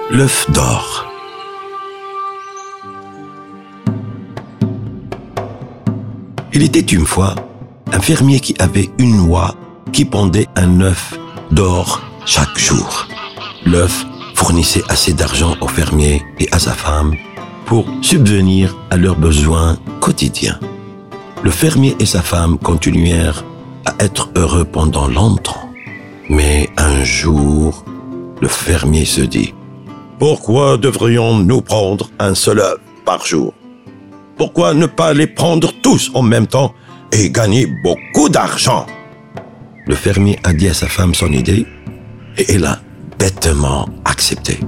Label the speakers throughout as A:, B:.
A: L'œuf d'or. Il était une fois un fermier qui avait une oie qui pondait un œuf d'or chaque jour. L'œuf fournissait assez d'argent au fermier et à sa femme pour subvenir à leurs besoins quotidiens. Le fermier et sa femme continuèrent à être heureux pendant longtemps. Mais un jour, le fermier se dit: « Pourquoi devrions-nous prendre un seul œuf par jour? Pourquoi ne pas les prendre tous en même temps et gagner beaucoup d'argent ?» Le fermier a dit à sa femme son idée et elle a bêtement accepté.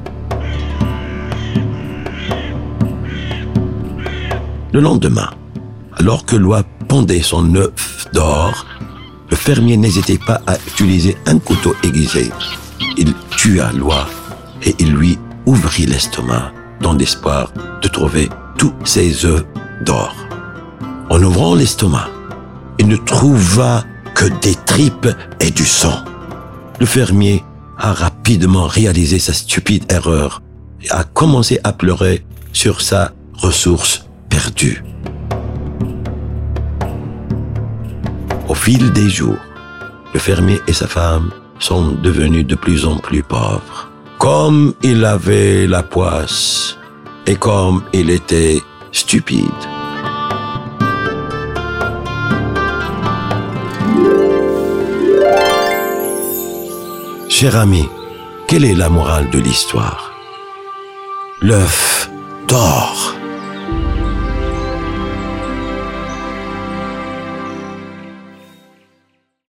A: Le lendemain, alors que l'oie pondait son œuf d'or, le fermier n'hésitait pas à utiliser un couteau aiguisé. Il tua l'oie et il lui ouvrit l'estomac dans l'espoir de trouver tous ses œufs d'or. En ouvrant l'estomac, il ne trouva que des tripes et du sang. Le fermier a rapidement réalisé sa stupide erreur et a commencé à pleurer sur sa ressource perdue. Au fil des jours, le fermier et sa femme sont devenus de plus en plus pauvres. Comme il avait la poisse et comme il était stupide. Cher ami, quelle est la morale de l'histoire? L'œuf d'or.